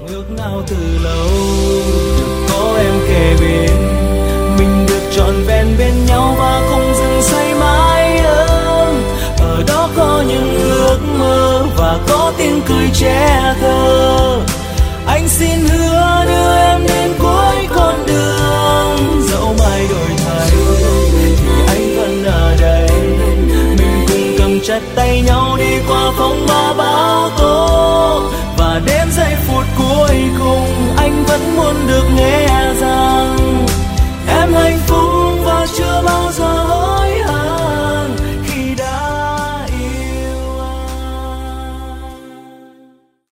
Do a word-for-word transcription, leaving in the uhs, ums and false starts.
ước nào từ lâu được có em kề bên, mình được trọn vẹn bên nhau và không dừng say mãi. Ở đó có những ước mơ và có tiếng cười trẻ thơ. Anh xin hứa đưa em đến cuối con đường, dẫu mai đổi thay thì anh vẫn ở đây. Mình cùng cầm chặt tay nhau đi qua phong ba bão tố, và đến giây phút cuối cùng anh vẫn muốn được nghe